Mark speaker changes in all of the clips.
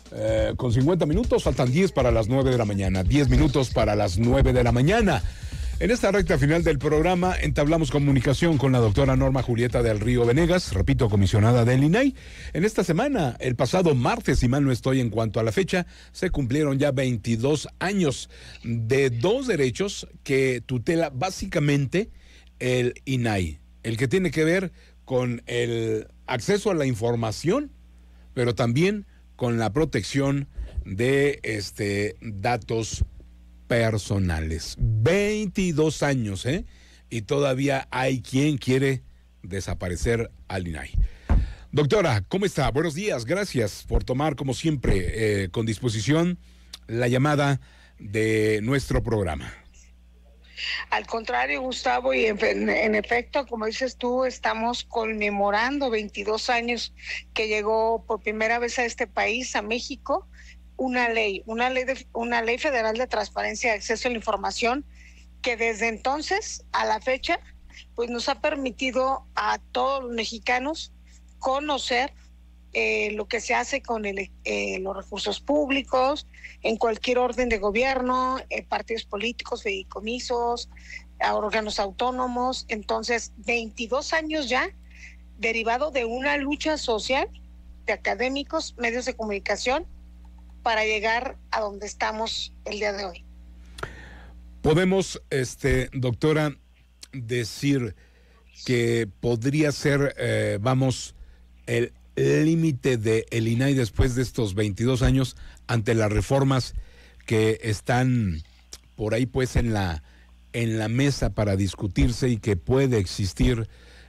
Speaker 1: con 50 minutos, faltan 10 para las 9 de la mañana, 10 minutos para las 9 de la mañana. En esta recta final del programa entablamos comunicación con la doctora Norma Julieta del Río Venegas, repito, comisionada del INAI. En esta semana, el pasado martes, si mal no estoy en cuanto a la fecha, se cumplieron ya 22 años de dos derechos que tutela básicamente el INAI, el que tiene que ver con el acceso a la información, pero también con la protección de datos personales. 22 años, y todavía hay quien quiere desaparecer al INAI. Doctora, ¿cómo está? Buenos días, gracias por tomar, como siempre, con disposición la llamada de nuestro programa.
Speaker 2: Al contrario, Gustavo, y en efecto, como dices tú, estamos conmemorando 22 años que llegó por primera vez a este país, a México, una ley federal de transparencia y acceso a la información que desde entonces a la fecha pues nos ha permitido a todos los mexicanos conocer lo que se hace con los recursos públicos en cualquier orden de gobierno, partidos políticos, fideicomisos, órganos autónomos. Entonces, 22 años ya, derivado de una lucha social de académicos, medios de comunicación, para llegar a donde estamos el día de hoy.
Speaker 1: Podemos, doctora, decir que podría ser, el límite de el INAI después de estos 22 años ante las reformas que están por ahí pues en la mesa para discutirse y que puede existir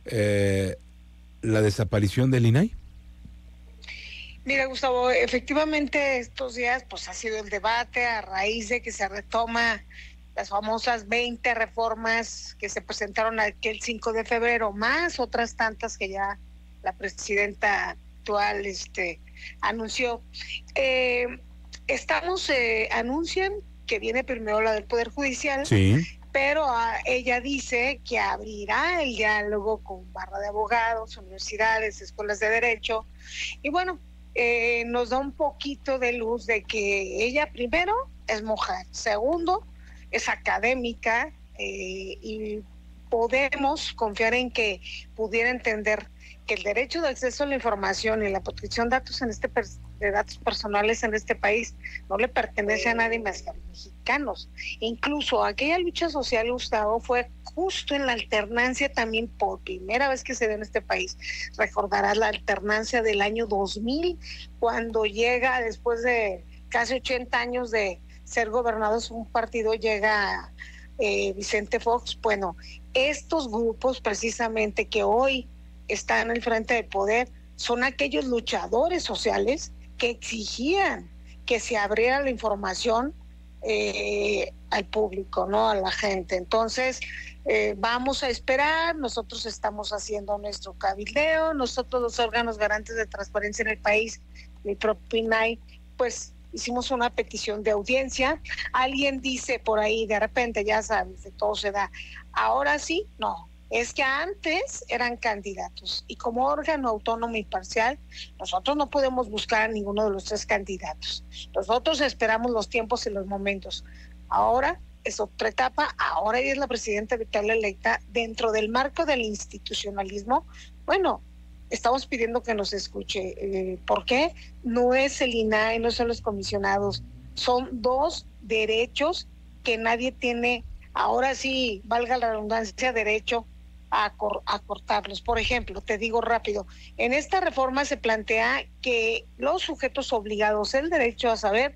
Speaker 1: la desaparición del INAI?
Speaker 2: Mira, Gustavo, efectivamente estos días pues ha sido el debate a raíz de que se retoma las famosas 20 reformas que se presentaron aquel 5 de febrero, más otras tantas que ya la presidenta actual anunció. Anuncian que viene primero la del Poder Judicial,
Speaker 1: sí,
Speaker 2: pero ella dice que abrirá el diálogo con barra de abogados, universidades, escuelas de derecho, y bueno, nos da un poquito de luz de que ella primero es mujer, segundo es académica, y podemos confiar en que pudiera entender que el derecho de acceso a la información y la protección de datos de datos personales en este país no le pertenece a nadie más que a los mexicanos. Incluso aquella lucha social, Gustavo, fue justo en la alternancia también por primera vez que se dio en este país. Recordarás la alternancia del año 2000, cuando llega, después de casi 80 años de ser gobernados un partido, llega Vicente Fox. Bueno, estos grupos precisamente que hoy están al frente del poder son aquellos luchadores sociales que exigían que se abriera la información al público, ¿no? A la gente. Entonces, vamos a esperar, nosotros estamos haciendo nuestro cabildeo, nosotros los órganos garantes de transparencia en el país, mi propio INAI, pues hicimos una petición de audiencia. Alguien dice por ahí, de repente, ya sabes, de todo se da, ahora sí, no. Es que antes eran candidatos y como órgano autónomo y parcial, nosotros no podemos buscar a ninguno de los tres candidatos. Nosotros esperamos los tiempos y los momentos. Ahora es otra etapa, ahora ella es la presidenta electoral electa dentro del marco del institucionalismo. Bueno, estamos pidiendo que nos escuche. ¿Por qué? No es el INAI, no son los comisionados, son dos derechos que nadie tiene, ahora sí, valga la redundancia, derecho a cortarlos. Por ejemplo, te digo rápido, en esta reforma se plantea que los sujetos obligados, el derecho a saber,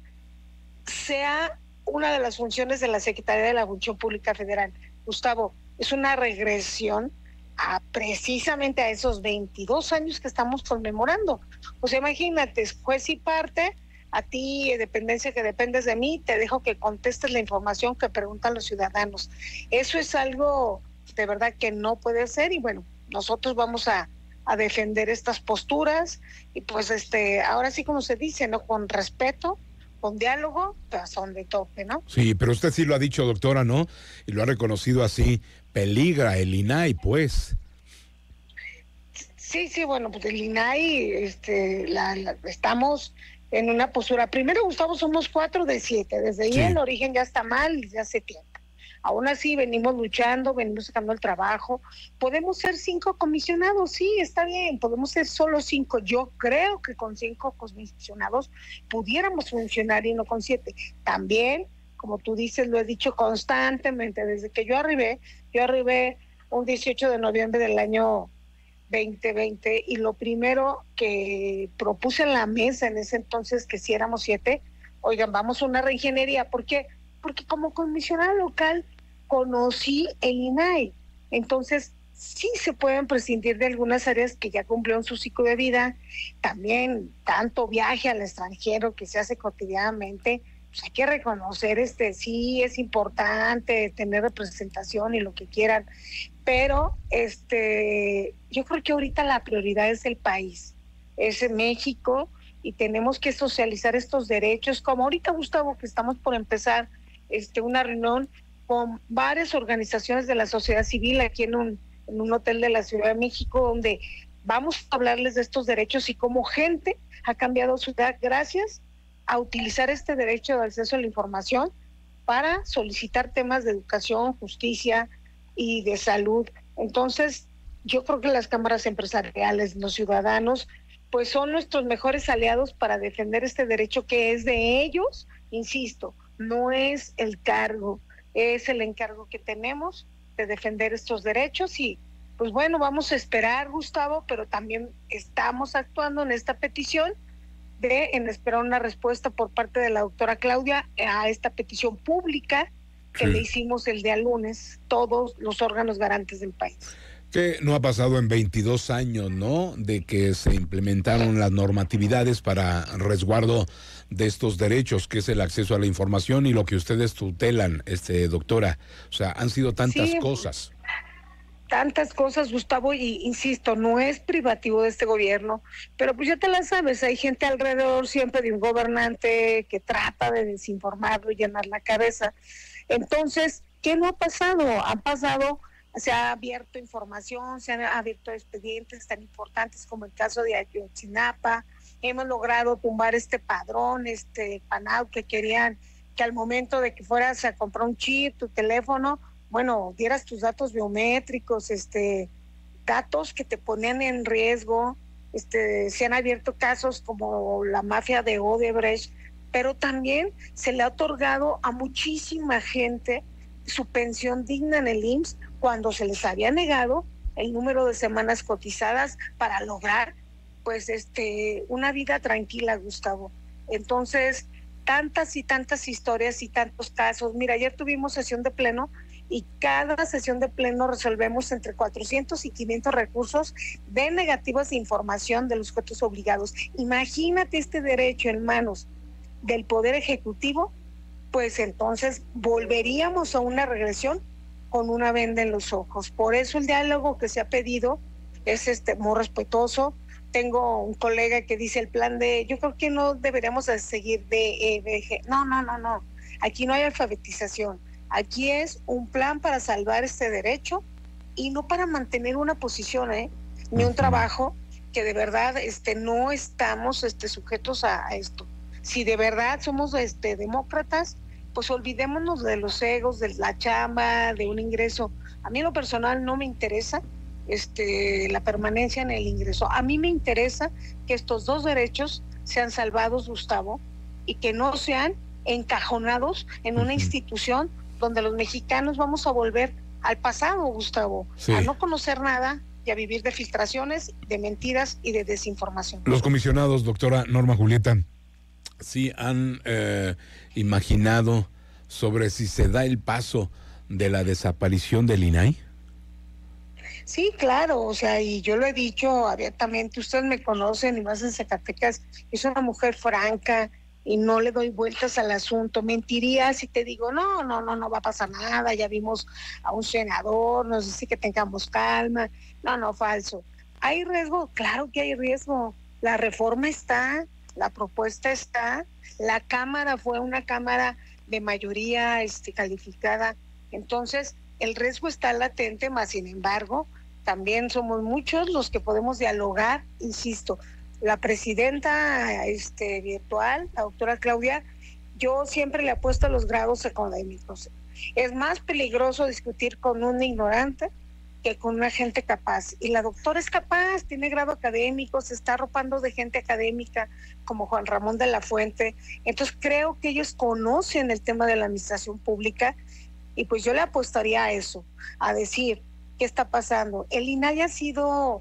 Speaker 2: sea una de las funciones de la Secretaría de la Función Pública Federal. Gustavo, es una regresión precisamente a esos 22 años que estamos conmemorando. Pues imagínate, juez y parte, a ti, dependencia que dependes de mí, te dejo que contestes la información que preguntan los ciudadanos. Eso es algo de verdad que no puede ser, y bueno, nosotros vamos a defender estas posturas, y pues ahora sí, como se dice, ¿no? Con respeto, con diálogo, pero son de tope, ¿no?
Speaker 1: Sí, pero usted sí lo ha dicho, doctora, ¿no? Y lo ha reconocido así, peligra el INAI, pues.
Speaker 2: Sí, bueno, pues el INAI, estamos en una postura. Primero, Gustavo, somos 4 de 7. Desde ahí el origen ya está mal desde hace tiempo. Aún así, venimos luchando, venimos sacando el trabajo. Podemos ser 5 comisionados, sí, está bien. Podemos ser solo 5. Yo creo que con 5 comisionados pudiéramos funcionar y no con 7. También, como tú dices, lo he dicho constantemente, desde que yo arribé un 18 de noviembre del año 2020, y lo primero que propuse en la mesa en ese entonces, que si éramos 7, oigan, vamos a una reingeniería. ¿Por qué? Porque como comisionada local conocí el INAI. Entonces, sí se pueden prescindir de algunas áreas que ya cumplieron su ciclo de vida. También tanto viaje al extranjero que se hace cotidianamente, pues hay que reconocer, sí es importante tener representación y lo que quieran, pero yo creo que ahorita la prioridad es el país, es México, y tenemos que socializar estos derechos, como ahorita, Gustavo, que estamos por empezar una reunión con varias organizaciones de la sociedad civil aquí en un hotel de la Ciudad de México, donde vamos a hablarles de estos derechos y cómo gente ha cambiado su vida gracias a utilizar este derecho de acceso a la información para solicitar temas de educación, justicia y de salud. Entonces, yo creo que las cámaras empresariales, los ciudadanos, pues son nuestros mejores aliados para defender este derecho que es de ellos, insisto, no es el cargo, es el encargo que tenemos de defender estos derechos. Y pues bueno, vamos a esperar, Gustavo, pero también estamos actuando en esta petición en esperar una respuesta por parte de la doctora Claudia a esta petición pública que le hicimos el día lunes, todos los órganos garantes del país.
Speaker 1: Que no ha pasado en 22 años, ¿no?, de que se implementaron las normatividades para resguardo de estos derechos, que es el acceso a la información y lo que ustedes tutelan, doctora. O sea, han sido tantas cosas.
Speaker 2: Tantas cosas, Gustavo, y insisto, no es privativo de este gobierno, pero pues ya te la sabes, hay gente alrededor siempre de un gobernante que trata de desinformarlo y llenar la cabeza. Entonces, ¿qué no ha pasado? Se ha abierto información, se han abierto expedientes tan importantes como el caso de Ayotzinapa. Hemos logrado tumbar este padrón, PANAU, que querían que al momento de que fueras a comprar un chip, tu teléfono, bueno, dieras tus datos biométricos, datos que te ponían en riesgo. Se han abierto casos como la mafia de Odebrecht, pero también se le ha otorgado a muchísima gente su pensión digna en el IMSS cuando se les había negado el número de semanas cotizadas para lograr pues una vida tranquila, Gustavo. Entonces, tantas y tantas historias y tantos casos. Mira, ayer tuvimos sesión de pleno y cada sesión de pleno resolvemos entre 400 y 500 recursos de negativas de información de los sujetos obligados. Imagínate este derecho en manos del Poder Ejecutivo, pues entonces volveríamos a una regresión con una venda en los ojos. Por eso el diálogo que se ha pedido es muy respetuoso. Tengo un colega que dice el plan de, yo creo que no deberíamos seguir de EBG. No. Aquí no hay alfabetización. Aquí es un plan para salvar este derecho y no para mantener una posición, ni un trabajo que de verdad no estamos sujetos a esto. Si de verdad somos demócratas, pues olvidémonos de los egos, de la chamba, de un ingreso. A mí en lo personal no me interesa la permanencia en el ingreso. A mí me interesa que estos dos derechos sean salvados, Gustavo, y que no sean encajonados en una institución donde los mexicanos vamos a volver al pasado, Gustavo, a no conocer nada y a vivir de filtraciones, de mentiras y de desinformación.
Speaker 1: Los comisionados, doctora Norma Julieta, sí han imaginado sobre si se da el paso de la desaparición del INAI.
Speaker 2: Sí, claro, o sea, y yo lo he dicho abiertamente, ustedes me conocen y más en Zacatecas, yo soy una mujer franca y no le doy vueltas al asunto. Mentiría si te digo, no va a pasar nada, ya vimos a un senador, nos dice que tengamos calma. No, falso. ¿Hay riesgo? Claro que hay riesgo. La reforma está, la propuesta está, la Cámara fue una Cámara de mayoría calificada, entonces el riesgo está latente, más sin embargo, también somos muchos los que podemos dialogar, insisto, la presidenta virtual, la doctora Claudia, yo siempre le apuesto a los grados académicos. Es más peligroso discutir con un ignorante que con una gente capaz. Y la doctora es capaz, tiene grado académico, se está arropando de gente académica como Juan Ramón de la Fuente. Entonces creo que ellos conocen el tema de la administración pública y pues yo le apostaría a eso, a decir qué está pasando. El INAI ha sido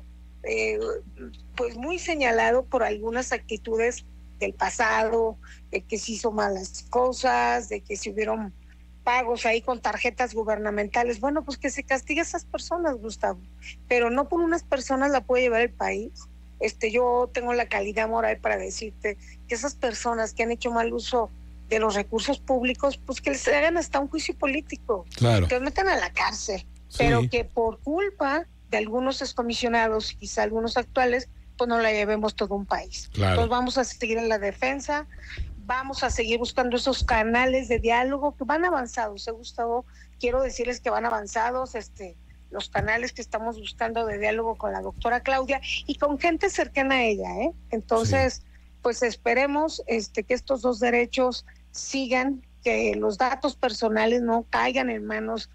Speaker 2: pues muy señalado por algunas actitudes del pasado, de que se hizo malas cosas, de que se hubieron pagos ahí con tarjetas gubernamentales. Bueno, pues que se castigue a esas personas, Gustavo, pero no por unas personas la puede llevar el país. Yo tengo la calidad moral para decirte que esas personas que han hecho mal uso de los recursos públicos, pues que les hagan hasta un juicio político,
Speaker 1: claro,
Speaker 2: que los metan a la cárcel,
Speaker 1: sí,
Speaker 2: pero que por culpa de algunos excomisionados, quizá algunos actuales, pues no la llevemos todo un país.
Speaker 1: claro.
Speaker 2: Entonces vamos a seguir en la defensa, vamos a seguir buscando esos canales de diálogo que van avanzados, Gustavo, quiero decirles que van avanzados, los canales que estamos buscando de diálogo con la doctora Claudia y con gente cercana a ella, Entonces, sí, pues esperemos que estos dos derechos sigan, que los datos personales no caigan en manos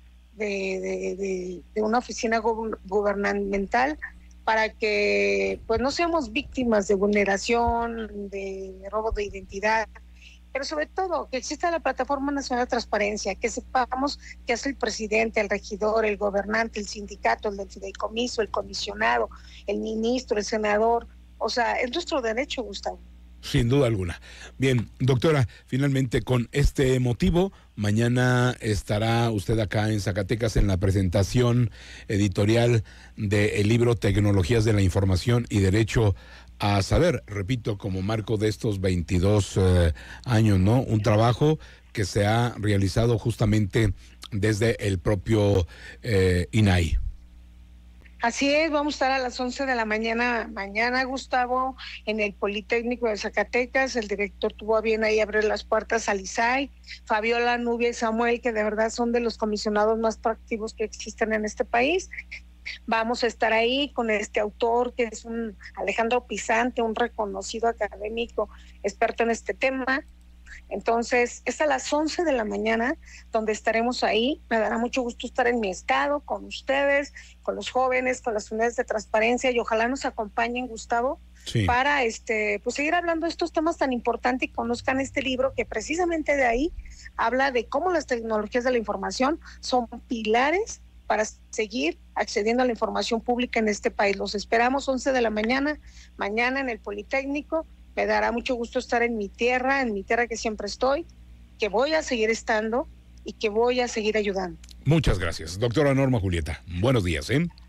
Speaker 2: de una oficina gubernamental, para que pues no seamos víctimas de vulneración, de robo de identidad, pero sobre todo que exista la Plataforma Nacional de Transparencia, que sepamos qué hace el presidente, el regidor, el gobernante, el sindicato, el del fideicomiso, el comisionado, el ministro, el senador. O sea, es nuestro derecho, Gustavo.
Speaker 1: Sin duda alguna. Bien, doctora, finalmente con este motivo, mañana estará usted acá en Zacatecas en la presentación editorial del libro Tecnologías de la Información y Derecho a Saber, repito, como marco de estos 22 años, ¿no? Un trabajo que se ha realizado justamente desde el propio INAI.
Speaker 2: Así es, vamos a estar a las 11 de la mañana, Gustavo, en el Politécnico de Zacatecas. El director tuvo a bien ahí abrir las puertas al ISAI, Fabiola, Nubia y Samuel, que de verdad son de los comisionados más proactivos que existen en este país. Vamos a estar ahí con este autor, que es un Alejandro Pisante, un reconocido académico, experto en este tema. Entonces, es a las 11 de la mañana donde estaremos ahí. Me dará mucho gusto estar en mi estado, con ustedes, con los jóvenes, con las unidades de transparencia, y ojalá nos acompañen, Gustavo, sí, para pues seguir hablando de estos temas tan importantes y conozcan este libro que precisamente de ahí habla de cómo las tecnologías de la información son pilares para seguir accediendo a la información pública en este país. Los esperamos 11 de la mañana, mañana en el Politécnico. Me dará mucho gusto estar en mi tierra que siempre estoy, que voy a seguir estando y que voy a seguir ayudando.
Speaker 1: Muchas gracias, doctora Norma Julieta. Buenos días,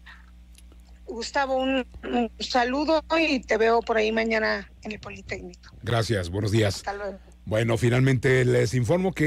Speaker 2: Gustavo, un saludo y te veo por ahí mañana en el Politécnico.
Speaker 1: Gracias, buenos días.
Speaker 2: Hasta luego.
Speaker 1: Bueno, finalmente les informo que